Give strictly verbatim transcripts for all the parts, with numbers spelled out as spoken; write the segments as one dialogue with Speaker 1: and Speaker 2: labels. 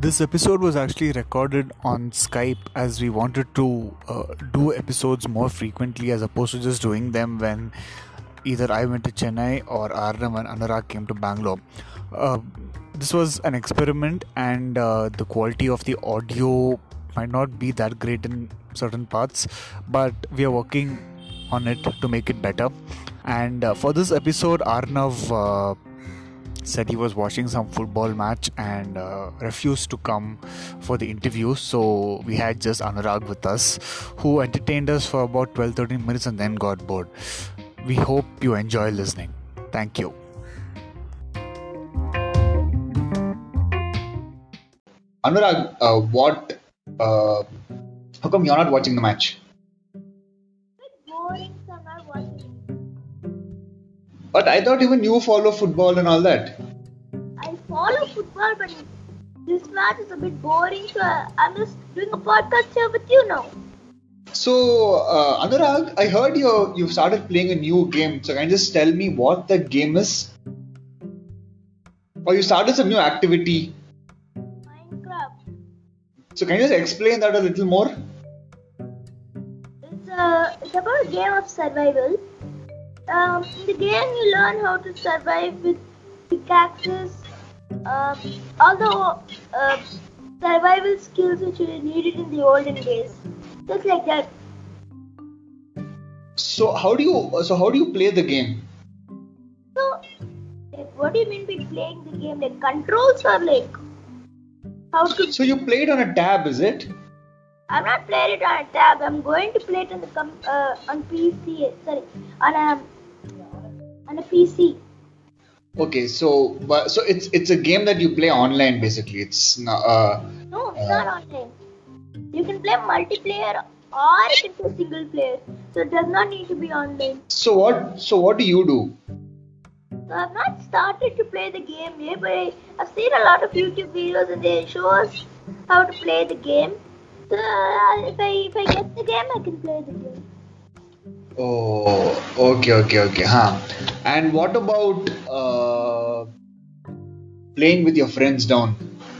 Speaker 1: This episode was actually recorded on Skype as we wanted to uh, do episodes more frequently as opposed to just doing them when either I went to Chennai or Arnab and Anurag came to Bangalore. Uh, this was an experiment and uh, the quality of the audio might not be that great in certain parts, but we are working on it to make it better. And uh, for this episode, Arnav uh, said he was watching some football match and uh, refused to come for the interview, so we had just Anurag with us, who entertained us for about twelve to thirteen minutes and then got bored. We hope you enjoy listening. Thank you. Anurag, uh, what uh, how come you're not watching the match?
Speaker 2: It's boring, so I'm not watching it.
Speaker 1: But I thought even you follow football and all that.
Speaker 2: I follow football, but this match is a bit boring, so I'm just doing a podcast here with you now.
Speaker 1: So, uh, Anurag, I heard you you've started playing a new game. So, can you just tell me what the game is? Or you started some new activity.
Speaker 2: Minecraft.
Speaker 1: So, can you just explain that a little more?
Speaker 2: It's a it's about a game of survival. Um, in the game, you learn how to survive with pickaxes, um, all the uh, survival skills which were needed in the olden days. Just like that.
Speaker 1: So, how do you so how do you play the game?
Speaker 2: So, like, what do you mean by playing the game? Like controls or like how to?
Speaker 1: So, you play it on a tab, is it?
Speaker 2: I'm not playing it on a tab. I'm going to play it on the com- uh, on P C. Sorry, on a on a P C.
Speaker 1: Okay, so but so it's it's a game that you play online basically. It's not. Uh,
Speaker 2: No, it's not online. You can play multiplayer or you can play single player. So it does not need to be online.
Speaker 1: so what so what do you do?
Speaker 2: So I've not started to play the game yet, but I, I've seen a lot of YouTube videos and they show us how to play the game. So uh, if I if I get the game, I can play the game.
Speaker 1: Oh, okay, okay, okay. Huh. And what about uh, playing with your friends down?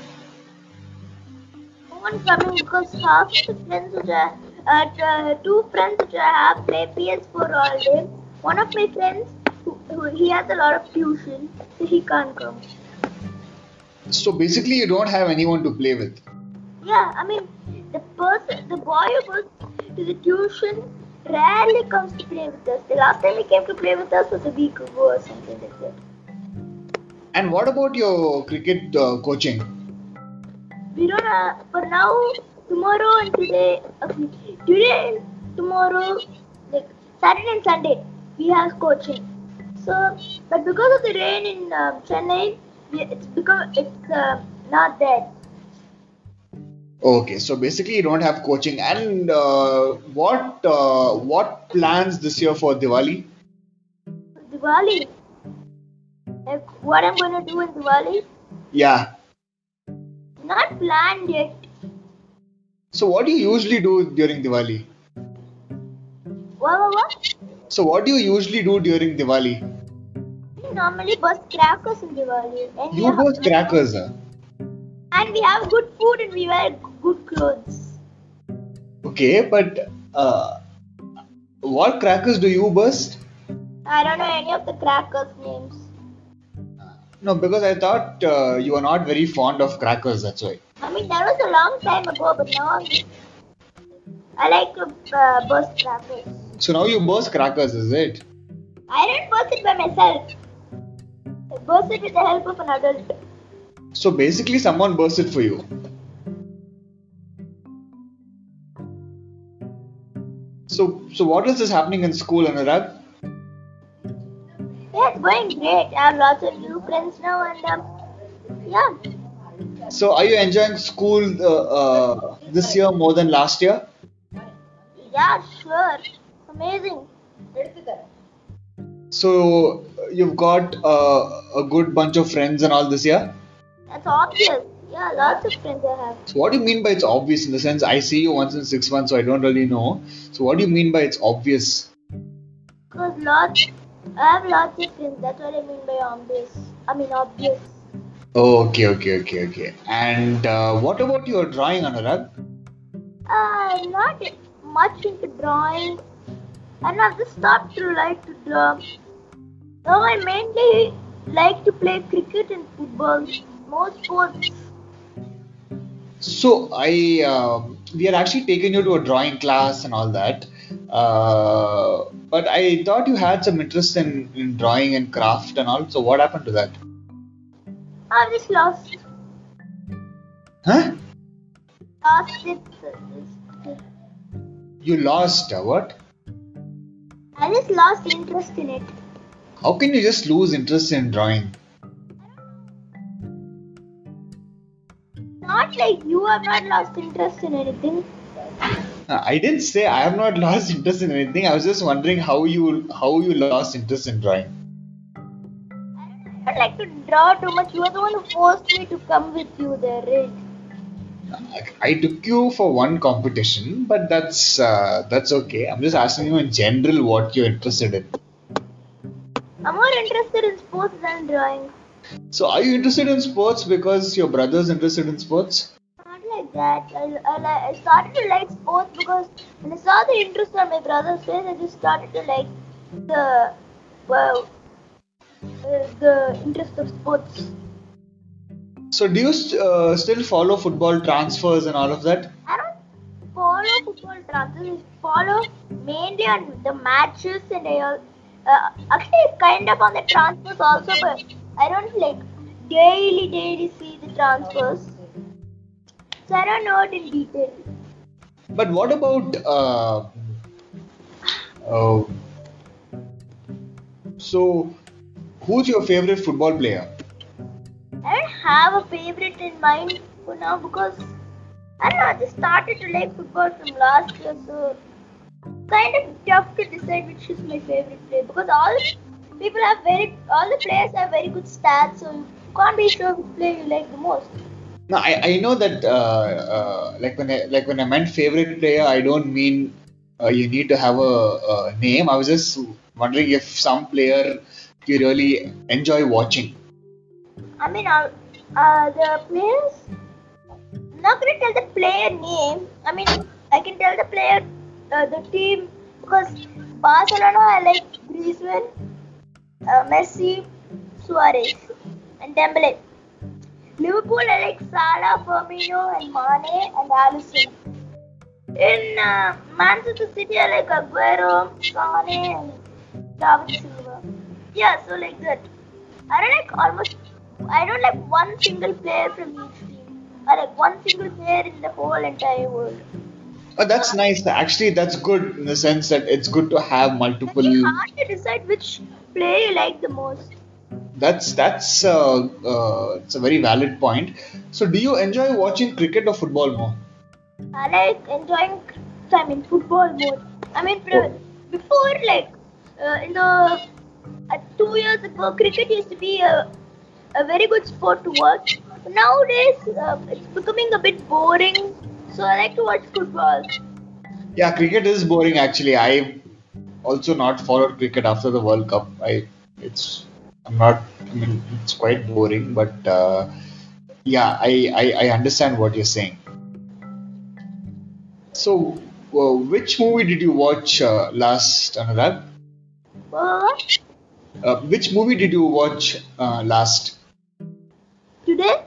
Speaker 2: No one coming because half of the friends which I uh, t- uh, two friends which I have play P S four all day. One of my friends, who, who, he has a lot of tuition, so he can't come.
Speaker 1: So basically, you don't have anyone to play with.
Speaker 2: Yeah, I mean the person, the boy who goes to the tuition rarely comes to play with us. The last time he came to play with us was a week ago or something like that.
Speaker 1: And what about your cricket uh, coaching?
Speaker 2: We don't have, for now, tomorrow and today, okay, today and tomorrow, like Saturday and Sunday, we have coaching. So, but because of the rain in um, Chennai, we, it's become, it's uh, not there.
Speaker 1: Okay, so basically, you don't have coaching. And uh, what uh, what plans this year for Diwali?
Speaker 2: Diwali, like what I'm gonna do in Diwali,
Speaker 1: Yeah.
Speaker 2: not planned yet.
Speaker 1: So what do you usually do during Diwali?
Speaker 2: What, what, what?
Speaker 1: So what do you usually do during Diwali?
Speaker 2: We normally burst crackers in Diwali. And we
Speaker 1: You
Speaker 2: have-
Speaker 1: burst crackers. Huh?
Speaker 2: And we have good food and we wear good clothes.
Speaker 1: Okay, but uh, what crackers do you burst?
Speaker 2: I don't know any of the crackers' names.
Speaker 1: No, because I thought uh, you are not very fond of crackers, that's why.
Speaker 2: I mean, that was a long time ago, but now I'm just, I like to uh, burst crackers.
Speaker 1: So now you burst crackers, is it?
Speaker 2: I didn't burst it by myself. I burst it with the help of an adult.
Speaker 1: So basically someone burst it for you. So so what else is happening in school, Anurag?
Speaker 2: Yeah, it's going great. I have lots of new friends now and um, yeah.
Speaker 1: So are you enjoying school uh, uh, this year more than last year?
Speaker 2: Yeah, sure. Amazing.
Speaker 1: So you've got uh, a good bunch of friends and all this year?
Speaker 2: That's obvious. Yeah, lots of friends I have.
Speaker 1: So what do you mean by it's obvious? In the sense, I see you once in six months, so I don't really know. So what do you mean by it's obvious?
Speaker 2: Because lots, I have lots of friends. That's what I mean by obvious. I mean obvious.
Speaker 1: Oh, okay, okay, okay, okay. And uh, what about your drawing, Anurag?
Speaker 2: Uh, not much into drawing, and I've just stopped to like to draw. Now I mainly like to play cricket and football, more sports.
Speaker 1: So I, uh, we had actually taken you to a drawing class and all that. Uh, but I thought you had some interest in, in drawing and craft and all. So what happened to that?
Speaker 2: I've just lost,
Speaker 1: Huh?
Speaker 2: lost it.
Speaker 1: You lost uh, what?
Speaker 2: I just lost interest in it.
Speaker 1: How can you just lose interest in drawing?
Speaker 2: Not like you have not lost interest in anything.
Speaker 1: Uh, I didn't say I have not lost interest in anything. I was just wondering how you how you lost interest in drawing.
Speaker 2: I don't like to draw too much. You are the one who forced me to come with you there, right?
Speaker 1: I, I took you for one competition, but that's uh, that's okay. I'm just asking you in general what you're interested in.
Speaker 2: I'm more interested in sports than drawing.
Speaker 1: So, are you interested in sports because your brother's interested in sports?
Speaker 2: Not like that. I, I, li- I started to like sports because when I saw the interest on my brother's face, I just started to like the well, uh, the interest of sports.
Speaker 1: So, do you st- uh, still follow football transfers and all of that?
Speaker 2: I don't follow football transfers. I follow mainly on the matches and I al- uh, actually kind of on the transfers also, but I don't like daily daily see the transfers. So I don't know it in detail.
Speaker 1: But what about uh, uh, so? Who's your favorite football player?
Speaker 2: I don't have a favorite in mind for now because I don't know. I just started to like football from last year, so kind of tough to decide which is my favorite player because all people have very, all the players have very good stats, so you can't be sure which player you like the most.
Speaker 1: No, I, I know that uh, uh, like when I like when I meant favorite player, I don't mean uh, you need to have a, a name. I was just wondering if some player you really enjoy watching.
Speaker 2: I mean, uh, uh, the players. I'm not gonna tell the player name. I mean, I can tell the player, uh, the team because Barcelona I like Griezmann, uh, Messi, Suarez, and Dembele. Liverpool I like Salah, Firmino, and Mane and Alisson. In uh, Manchester City I like Aguero, Sane, and David Silva. Yeah, so like that. I don't like almost. I don't like one single player from each team. I like one single player in the whole entire world.
Speaker 1: Oh, that's nice. Actually, that's good in the sense that it's good to have multiple.
Speaker 2: It's hard to decide which player you like the most.
Speaker 1: That's that's uh, uh, it's a very valid point. So, do you enjoy watching cricket or football more?
Speaker 2: I like enjoying time in football mode. I mean,
Speaker 1: Oh.
Speaker 2: before like uh, in the uh, two years ago, cricket used to be a, a very good sport to watch. But nowadays, uh, it's becoming a bit boring. So I like to watch football.
Speaker 1: Yeah, cricket is boring actually. I also not followed cricket after the World Cup. I it's I'm not. I mean, it's quite boring, but uh, yeah, I, I I understand what you're saying. So, uh, which movie did you watch uh, last, Anurag?
Speaker 2: What?
Speaker 1: Uh, which movie did you watch uh, last?
Speaker 2: Today?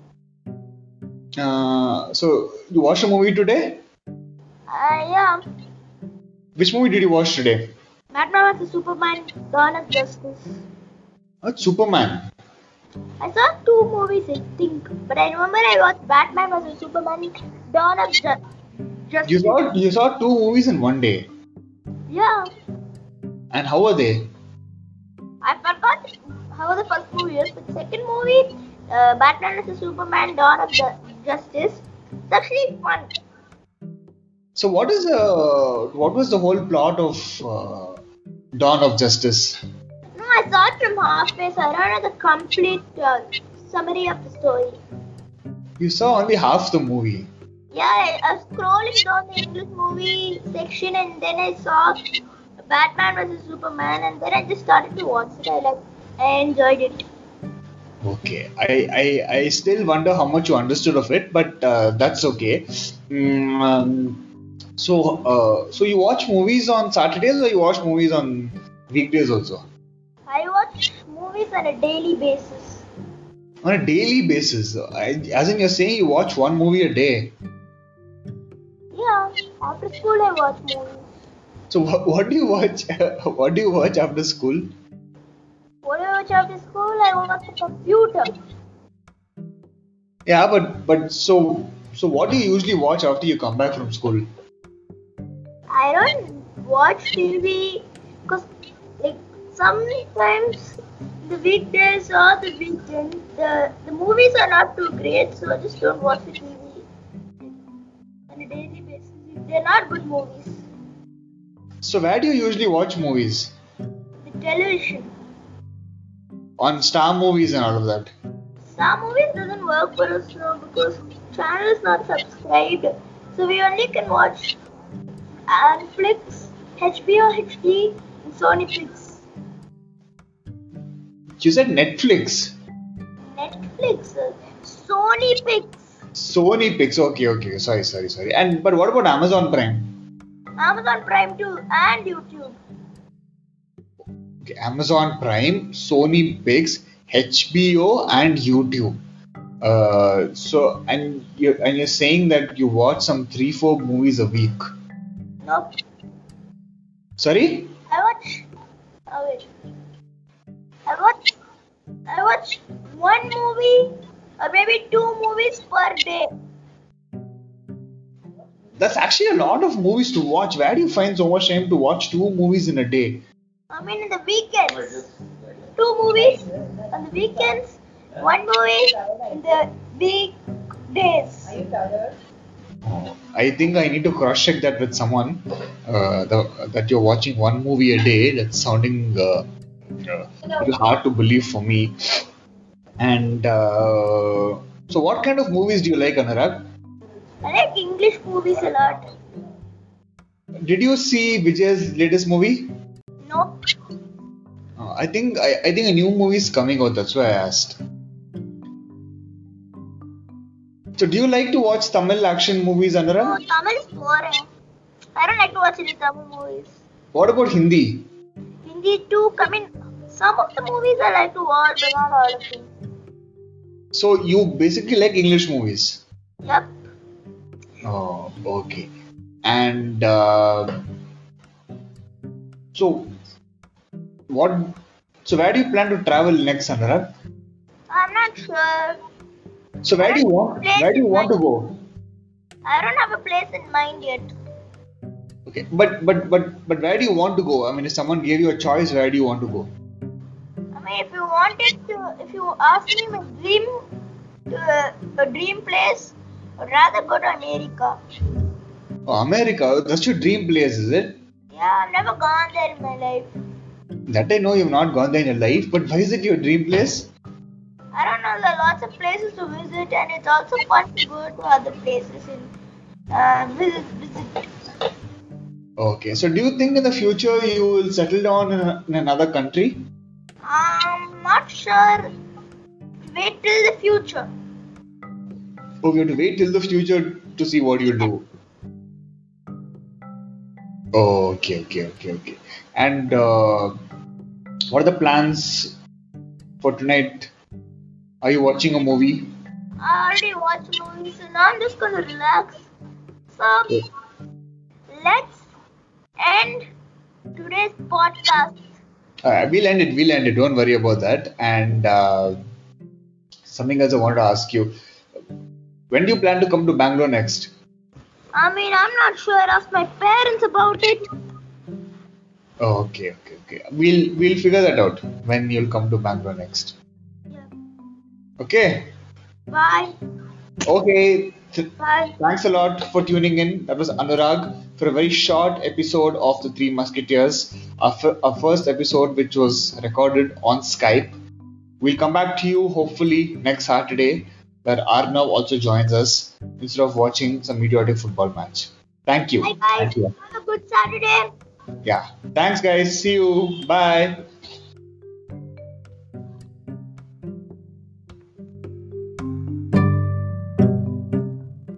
Speaker 1: Uh, so, you watched a movie today?
Speaker 2: Uh, yeah.
Speaker 1: Which movie did you watch today?
Speaker 2: Batman vs Superman: Dawn of Justice.
Speaker 1: Uh, Superman.
Speaker 2: I saw two movies, I think, but I remember I watched Batman vs Superman: Dawn of Ju- Justice.
Speaker 1: You saw you saw two movies in one day,
Speaker 2: Yeah,
Speaker 1: and how are they?
Speaker 2: I forgot how the first movie is, but second movie, uh, Batman vs Superman: Dawn of Ju- Justice. It's actually fun.
Speaker 1: So, what is uh, what was the whole plot of uh, Dawn of Justice?
Speaker 2: No, I saw it from halfway, so I don't know the complete uh, summary of the story.
Speaker 1: You saw only half the movie.
Speaker 2: Yeah, I, I was scrolling down the English movie section and then I saw Batman vs Superman and then I just started to watch it. I like, I enjoyed it.
Speaker 1: Okay, I, I, I still wonder how much you understood of it, but uh, that's okay. Mm, um, so, uh, so you watch movies on Saturdays or you watch movies on weekdays also?
Speaker 2: I watch movies on a daily basis.
Speaker 1: On a daily basis, I, as in you're saying you watch one movie a day.
Speaker 2: Yeah, after school I watch movies.
Speaker 1: So what, what do you watch? What do you watch after school?
Speaker 2: What I watch after school, I watch the computer.
Speaker 1: Yeah, but but so so what do you usually watch after you come back from school?
Speaker 2: I don't watch T V because like sometimes the weekdays or the weekend the the movies are not too great, so I just don't watch the T V on a daily basis. They're not good movies.
Speaker 1: So where do you usually watch movies?
Speaker 2: The television.
Speaker 1: On Star Movies and all of that.
Speaker 2: Some movies doesn't work for us now because channel is not subscribed, so we only can watch Netflix, H B O H D, and Sony Pix.
Speaker 1: You said Netflix.
Speaker 2: Netflix, uh, Sony Pix.
Speaker 1: Sony Pix. Okay, okay. Sorry, sorry, sorry. And but what about Amazon Prime?
Speaker 2: Amazon Prime too, and YouTube.
Speaker 1: Okay, Amazon Prime, Sony Pix, H B O, and YouTube. Uh, so and you and you're saying that you watch some three, four movies a week.
Speaker 2: Nope.
Speaker 1: Sorry?
Speaker 2: I watch. Oh wait. I watch. I watch one movie or maybe two movies per day.
Speaker 1: That's actually a lot of movies to watch. Where do you find so much time to watch two movies in a day?
Speaker 2: I mean, in the weekends, two movies. On the weekends, one movie. In the weekdays.
Speaker 1: I think I need to cross check that with someone. Uh, the, that you're watching one movie a day. That's sounding uh, uh, a little hard to believe for me. And uh, so, what kind of movies do you like, Anurag?
Speaker 2: I like English movies a lot.
Speaker 1: Did you see Vijay's latest movie?
Speaker 2: Nope.
Speaker 1: Uh, I think I, I think a new movie is coming out. That's why I asked. So, do you like to watch Tamil action movies,
Speaker 2: No,
Speaker 1: Anurag?
Speaker 2: Tamil is boring. I don't like to watch any Tamil movies.
Speaker 1: What about Hindi?
Speaker 2: Hindi too. I mean, some of the movies I like to watch, but not all of them.
Speaker 1: So, you basically like English movies?
Speaker 2: Yep.
Speaker 1: Oh, okay. And uh, so, what? So, where do you plan to travel next, Anurag?
Speaker 2: I'm not sure.
Speaker 1: So, where do you want? Where do you want to go?
Speaker 2: I don't have a place in mind yet.
Speaker 1: Okay, but but but but where do you want to go? I mean, if someone gave you a choice, where do you want to go?
Speaker 2: I mean, if you wanted to, if you ask me my dream, to a, a dream place, I'd rather go to America.
Speaker 1: Oh, America. That's your dream place, is it?
Speaker 2: Yeah, I've never gone there in my life.
Speaker 1: That I know you've not gone there in your life, but why is it your dream place?
Speaker 2: I don't know, there are lots of places to visit, and it's also fun to go to other places and uh, visit, visit.
Speaker 1: Okay, so do you think in the future you will settle down in, a, in another country?
Speaker 2: I'm not sure. Wait till the future.
Speaker 1: Or we have to wait till the future to see what you do? Oh, okay, okay, okay, okay. And uh, what are the plans for tonight? Are you watching a movie?
Speaker 2: I already watched movies, and now I'm just gonna relax. So, let's end today's podcast.
Speaker 1: Uh, we'll end it. We'll end it. Don't worry about that. And uh, something else I wanted to ask you. When do you plan to come to Bangalore next?
Speaker 2: I mean, I'm not sure. Ask my parents about it.
Speaker 1: Oh, okay, okay, okay. We'll we'll figure that out when you'll come to Bangalore next.
Speaker 2: Yeah.
Speaker 1: Okay.
Speaker 2: Bye.
Speaker 1: Okay. Th-
Speaker 2: Bye.
Speaker 1: Thanks a lot for tuning in. That was Anurag for a very short episode of The Three Musketeers, our, f- our first episode, which was recorded on Skype. We'll come back to you hopefully next Saturday, where Arnav also joins us instead of watching some idiotic football match. Thank you.
Speaker 2: Bye, guys.
Speaker 1: Thank you.
Speaker 2: Have a good Saturday.
Speaker 1: Yeah. Thanks, guys. See you. Bye.